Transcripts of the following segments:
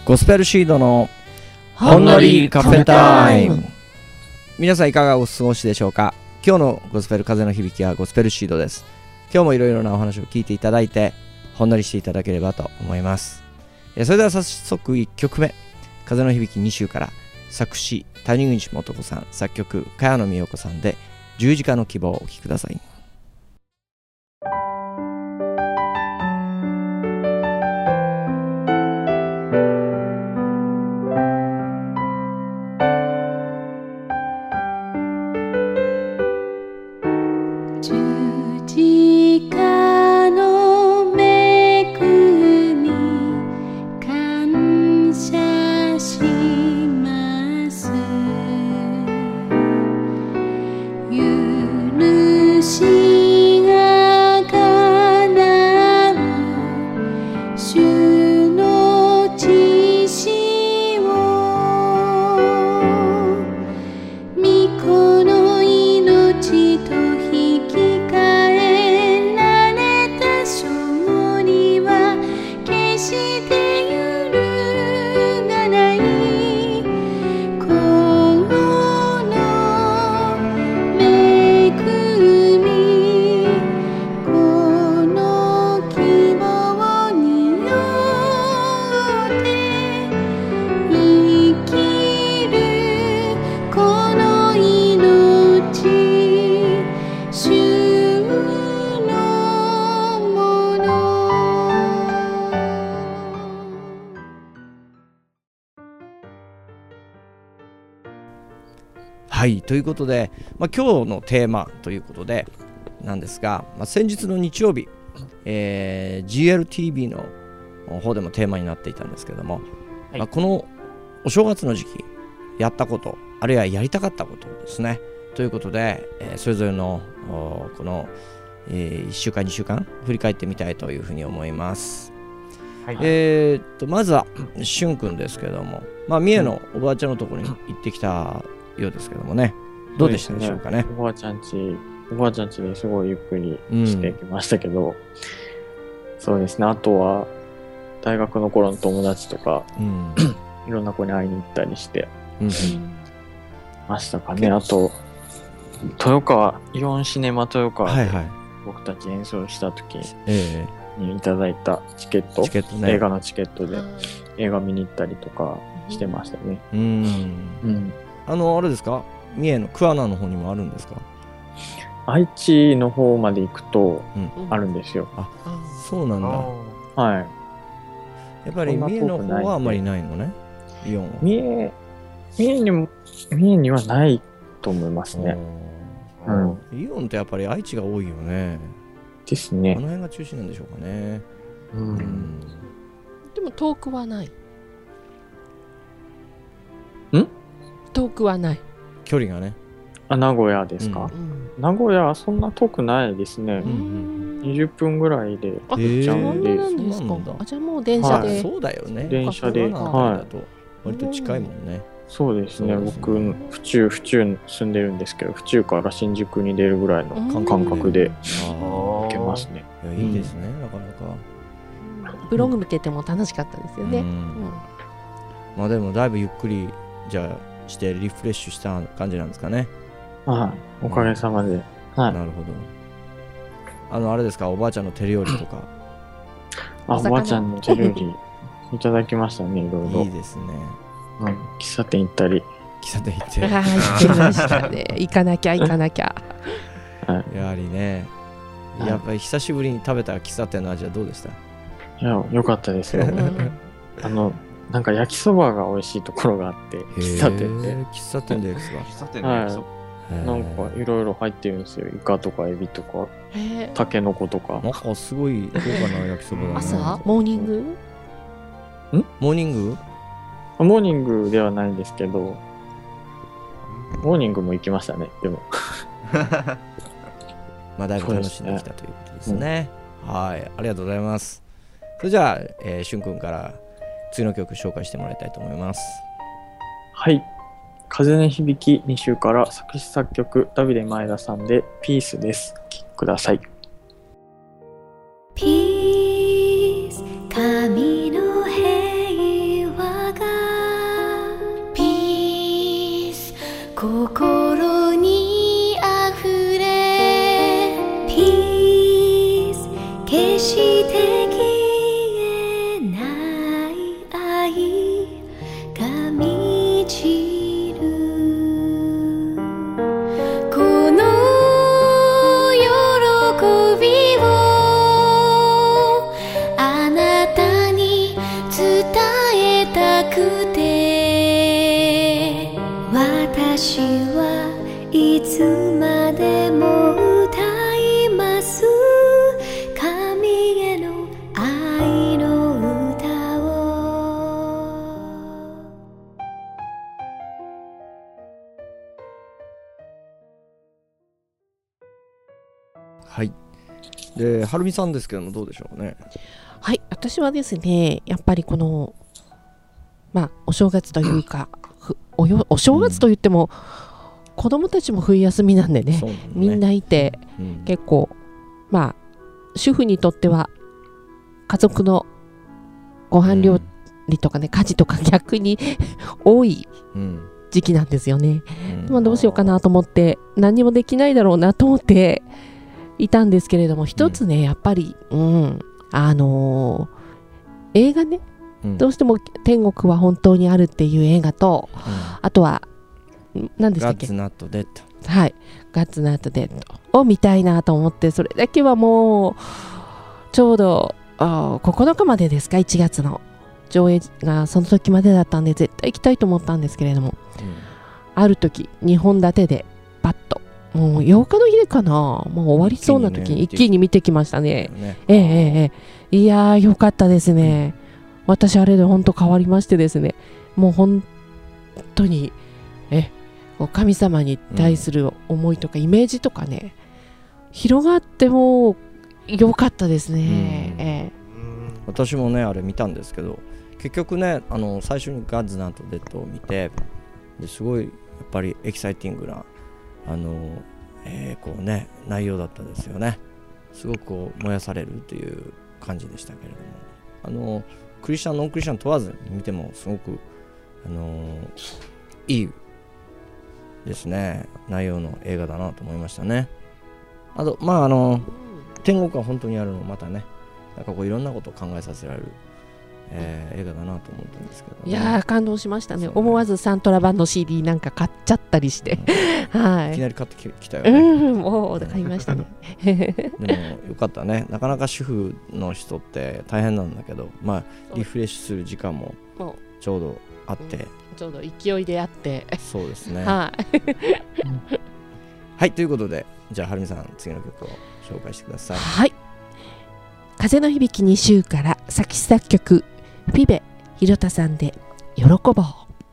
ゴスペルシードのほんのりカフェタイム。皆さんいかがお過ごしでしょうか。今日のゴスペル風の響きはゴスペルシードです。今日もいろいろなお話を聞いていただいてほんのりしていただければと思います。それでは早速1曲目、風の響き2週から、作詞谷口素子さん、作曲茅野美代子さんで十字架の希望をお聴きください。はい、ということで、今日のテーマということでなんですが、先日の日曜日、GLTV の方でもテーマになっていたんですけども、はい、このお正月の時期やったこと、あるいはやりたかったことですねということで、それぞれのこの、1週間2週間振り返ってみたいというふうに思います。はい、まずはしゅんくんですけども、三重のおばあちゃんのところに行ってきたようですけどもね、どうでしたでしょうかね。 おばあちゃんちですごいゆっくりしてきましたけど、そうですね、あとは大学の頃の友達とか、いろんな子に会いに行ったりしてましたかね。あとイオンシネマ豊川で僕たち演奏した時にいただいたチケット、映画のチケットで映画見に行ったりとかしてましたね。 あれですか、三重の桑名の方にもあるんですか。 愛知の方まで行くとあるんですよ。 あ、そうなんだ。 はい。 やっぱり三重の方はあんまりないのね、イオンは。 三重にはないと思いますね。 イオンってやっぱり愛知が多いよね。 ですね。 この辺が中心なんでしょうかね。 でも遠くはない。遠くはない。 距離がね。 名古屋ですか。名古屋はそんな遠くないですね。20分ぐらいで行っちゃうんで。 じゃあもう電車で。 そうだよね。 電車で。 割と近いもんね。 そうですね。僕府中住んでるんですけど、府中から新宿に出るぐらいの感覚で行けますね。 いいですね、なかなか。 ブログ見てても楽しかったですよね。 でもだいぶゆっくりじゃあしてリフレッシュした感じなんですかね。 おかげさまで。 なるほど。あれですか、おばあちゃんの手料理とか。 おばあちゃんの手料理いただきましたね、いろいろ。 いいですね。 喫茶店行ったり。 喫茶店行って。 行きましたね。行かなきゃ。 やはりね、やっぱり久しぶりに食べた喫茶店の味はどうでした？ いや、良かったですよ。なんか焼きそばが美味しいところがあって、喫茶店で。 喫茶店で焼きそば。 喫茶店で焼きそば。 なんかいろいろ入ってるんですよ。イカとかエビとか、タケノコとか。 なんかすごい豪華な焼きそばだね。 朝モーニング？ モーニング？ モーニングではないんですけど、モーニングも行きましたね。でもだいぶ楽しんできたということですね。はい、ありがとうございます。それじゃあ、しゅんくんから次の曲紹介してもらいたいと思います。 はい、風の響き2週から作詞作曲ダビデ前田さんでピースです。お聴きください。 ピース、神の平和私はいつまでも歌います。神への愛の歌を。 はい。で、はるみさんですけどもどうでしょうね。 はい、私はですね、やっぱりこのお正月というかお正月といっても、子供たちも冬休みなんでね、みんないて、結構主婦にとっては家族のご飯料理とかね、家事とか逆に多い時期なんですよね。どうしようかなと思って何もできないだろうなと思っていたんですけれども、一つね、やっぱり、映画ね、どうしても天国は本当にあるっていう映画と、あとは何でしたっけ、 ガッツナットデッド。 はい、ガッツナットデッドを見たいなと思って、それだけはもうちょうど9日までですか、1月の上映がその時までだったんで絶対行きたいと思ったんですけれども、ある時2本立てでパッともう8日の日かな、もう終わりそうな時に一気に見てきましたね。いやーよかったですね。私あれで本当変わりましてですね、もう本当に神様に対する思いとかイメージとかね、広がっても良かったですね。 私もねあれ見たんですけど、結局ね最初にガッツナットデッドを見て、ですごいやっぱりエキサイティングなこうね内容だったですよね。すごくこう燃やされるという感じでしたけれども、クリスチャンノンクリスチャン問わず見てもすごくいいですね、内容の映画だなと思いましたね。あと天国は本当にあるのもまたね、なんかこういろんなことを考えさせられる、映画だなと思ったんですけど、ね、 いやー感動しましたね。思わずサントラ版の CD なんか買っちゃったりして、はい、 いきなり買ってきたよね。 もう買いましたね。 でもよかったね。なかなか主婦の人って大変なんだけど、リフレッシュする時間もちょうどあって、 ちょうど勢いであって、 そうですね。 はいということで、じゃあはるみさん次の曲を紹介してください。 はい、風の響き2週から作詞作曲フィベ広田さんで喜ぼう。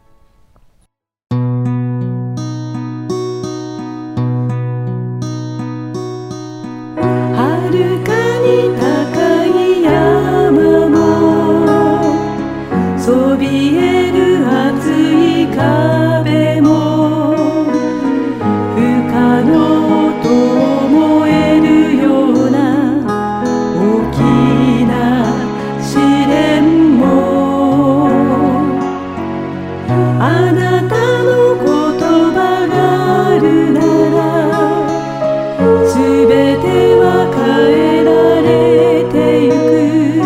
遥かに高い山もそびえる厚い壁も不可能と思えるような大きな試練も、あなたの言葉があるならすべては変えられてゆく。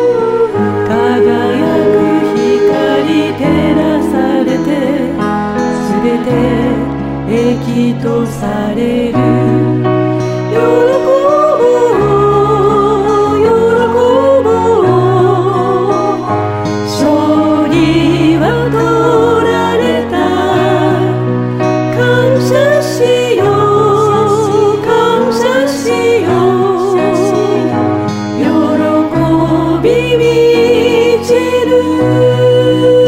輝く光照らされてすべて益とされる。喜ぼう喜ぼう、勝利は取られた。感謝しよう感謝しよう、喜び満ちる。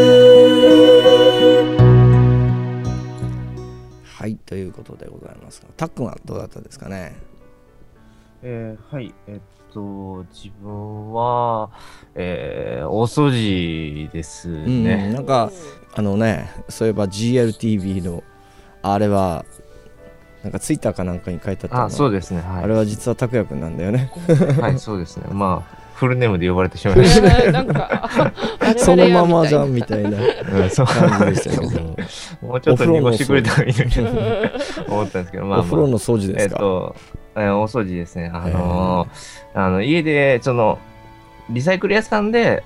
はいということでございますが、たっくんはどうだったですかね。 はい、自分は、大掃除ですね。 なんかそういえば GLTV のあれはなんかツイッターかなんかに書いてあったの。 そうですね、はい、 あれは実は拓也くんなんだよね。 はい、そうですね。フルネームで呼ばれてしまいました。 なんかそのままじゃんみたいな感じでしたけど、 もうちょっと濁してくれたらいいのに思ったんですけど、 お風呂の掃除ですか。 大掃除ですね。家でリサイクル屋さんで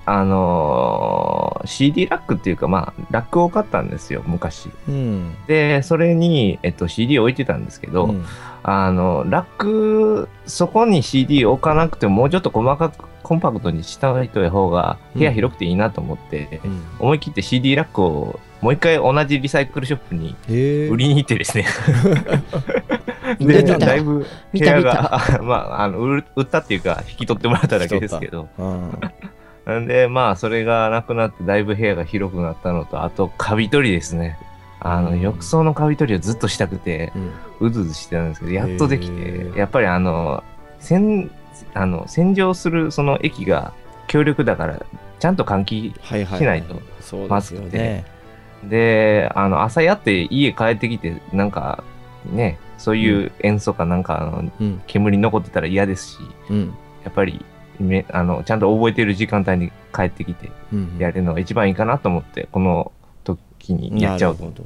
CD ラックっていうかラックを買ったんですよ昔。でそれにCD 置いてたんですけど、ラックそこに CD 置かなくてももうちょっと細かくコンパクトにしたい方が部屋広くていいなと思って、思い切って CD ラックをもう一回同じリサイクルショップに売りに行ってですねでだいぶ部屋が売ったっていうか引き取ってもらっただけですけどなんでまあそれがなくなってだいぶ部屋が広くなったのと、あとカビ取りですね。浴槽のカビ取りをずっとしたくて、うずうずしてたんですけど、やっとできて、やっぱり洗浄するその液が強力だからちゃんと換気しないとまずくて、で朝やって家帰ってきてなんかね、そういう塩素かなんか煙残ってたら嫌ですし、やっぱりちゃんと覚えてる時間帯に帰ってきてやるのが一番いいかなと思って、この時にやっちゃおうと思って。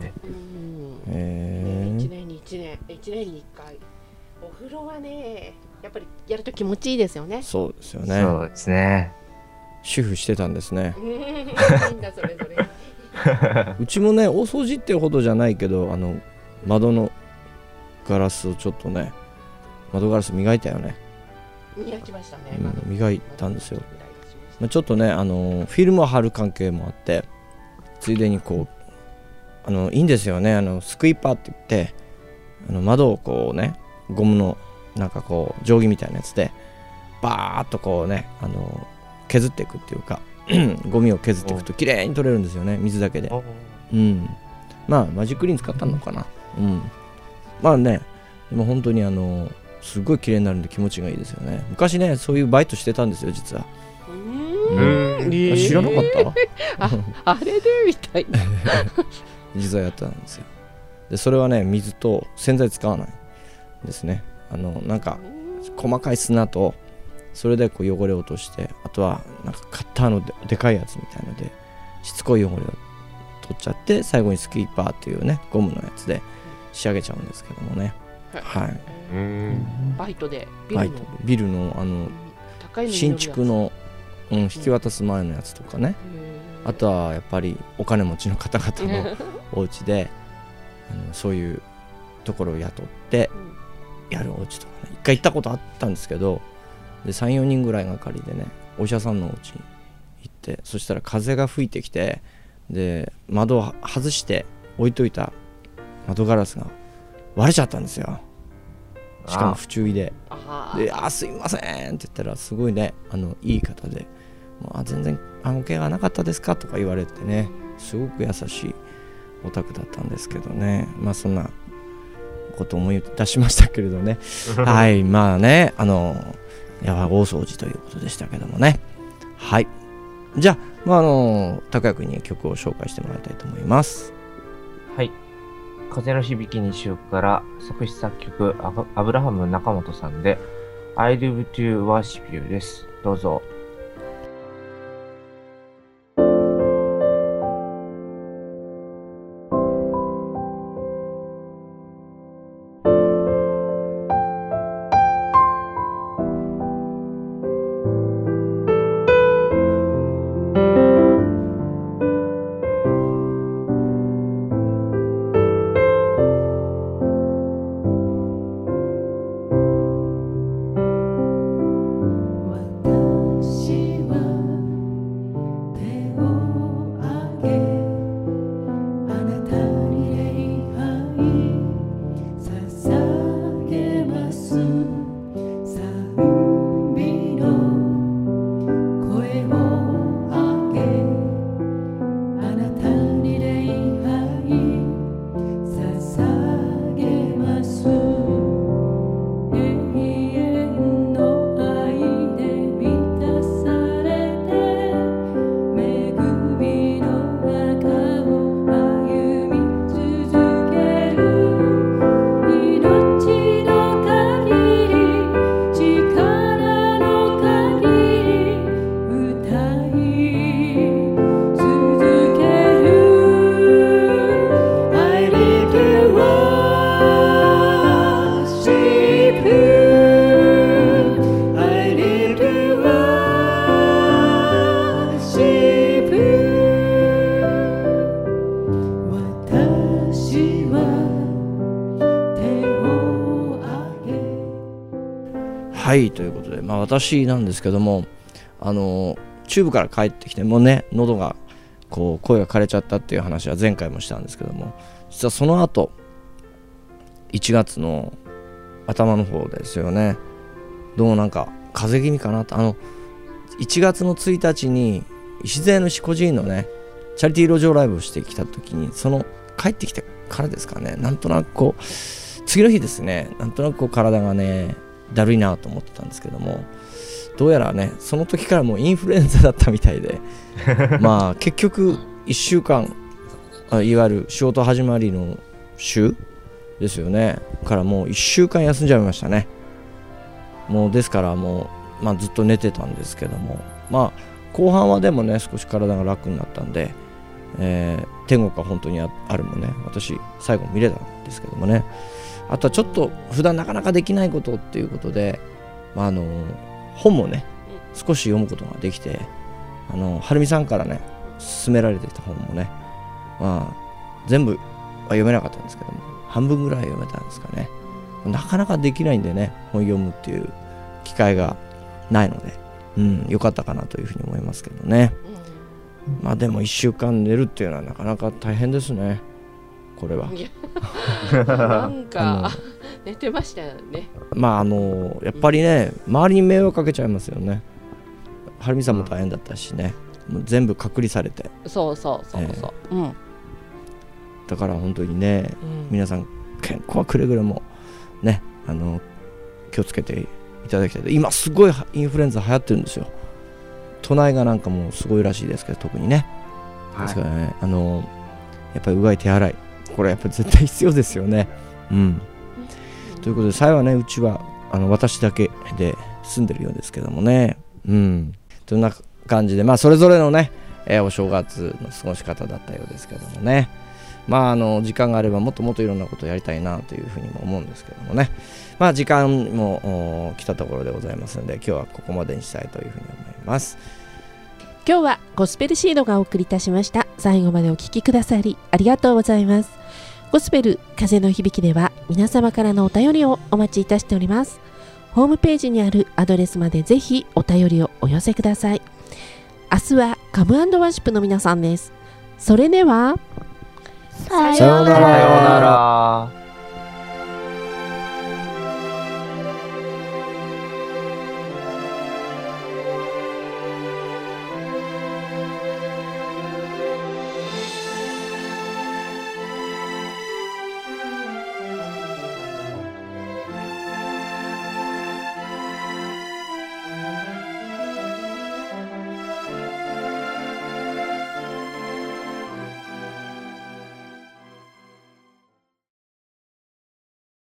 1年に1回お風呂はねやっぱりやると気持ちいいですよね。 そうですよね。 そうですね。 主婦してたんですね。 みんなそれぞれうちもね大掃除ってほどじゃないけど、窓のガラスをちょっとね、窓ガラス磨いたよね。 磨きましたね。 磨いたんですよ。ちょっとねフィルムを貼る関係もあって、ついでにこういいんですよね。スクイーパーって言って、窓をこうねゴムのなんかこう定規みたいなやつでバーッとこうね削っていくっていうかゴミを削っていくと綺麗に取れるんですよね、水だけで。まあマジックリン使ったのかな。まあね、でも本当にすごい綺麗になるんで気持ちがいいですよね。昔ねそういうバイトしてたんですよ実は。知らなかったあれでみたいな実はやったんですよ。でそれはね水と洗剤使わないですね。なんか細かい砂とそれでこう汚れを落として、あとはなんかカッターの でかいやつみたいのでしつこい汚れを取っちゃって、最後にスキーパーっていうねゴムのやつで仕上げちゃうんですけどもね。はい。 バイトでビルの新築の引き渡す前のやつとかね。あとはやっぱりお金持ちの方々のお家でそういうところを雇ってやるお家とかね、一回行ったことあったんですけど、で 3,4 人ぐらいがかりでねお医者さんのお家に行って、そしたら風が吹いてきて、で窓を外して置いといた窓ガラスが割れちゃったんですよ。しかも不注意で。すいませんって言ったら、すごいねいい方で、全然お怪我なかったですかとか言われてね、すごく優しいお宅だったんですけどね。まあそんなこと思い出しましたけれどねはい、まあね大掃除ということでしたけどもね。はい、じゃあ、拓也君に曲を紹介してもらいたいと思います。 はい、風の響きにしようから作詞作曲アブラハム中本さんで I live to worship you です。どうぞ。 はい、ということで、私なんですけども、 チューブから帰ってきてもうね喉がこう声が枯れちゃったっていう話は前回もしたんですけども、実はその後1月の頭の方ですよね、どうもなんか風邪気味かなと、1月の1日に礎の四個寺院のねチャリティー路上ライブをしてきた時に、その帰ってきてからですかね、なんとなくこう次の日ですね、なんとなくこう体がねだるいなと思ってたんですけども、どうやらねその時からもうインフルエンザだったみたいでまあ結局1週間いわゆる仕事始まりの週ですよねからもう1週間休んじゃいましたね。もうですからもう、まあ、ずっと寝てたんですけども、まあ後半はでもね少し体が楽になったんで、天国が本当にあるもね私最後見れたんですけどもね、あとはちょっと普段なかなかできないことっていうことで、まあ、本もね少し読むことができて、はるみさんからね勧められてた本もね、まあ、全部は読めなかったんですけども半分ぐらい読めたんですかね。なかなかできないんでね本読むっていう機会がないので、よかったかなというふうに思いますけどね。まあでも1週間寝るっていうのはなかなか大変ですねこれは。 なんか寝てましたよね。 まあやっぱりね周りに迷惑かけちゃいますよね。はるみさんも大変だったしね、もう全部隔離されて、 そう、 だから本当にね、皆さん健康はくれぐれもね気をつけていただきたい。今すごいインフルエンザ流行ってるんですよ。都内がなんかもうすごいらしいですけど、特にね、ですからねやっぱりうがい手洗いこれやっぱり絶対必要ですよね。ということで幸いはねうちは私だけで住んでるようですけどもね、というような感じで、まあそれぞれのね、お正月の過ごし方だったようですけどもね、まあ時間があればもっともっといろんなことをやりたいなというふうにも思うんですけどもね、まあ時間も来たところでございますので今日はここまでにしたいというふうに思います。 今日はゴスペルシードがお送りいたしました。最後までお聞きくださりありがとうございます。ゴスペル風の響きでは皆様からのお便りをお待ちいたしております。ホームページにあるアドレスまでぜひお便りをお寄せください。明日はカム&ワーシップの皆さんです。それではさようなら。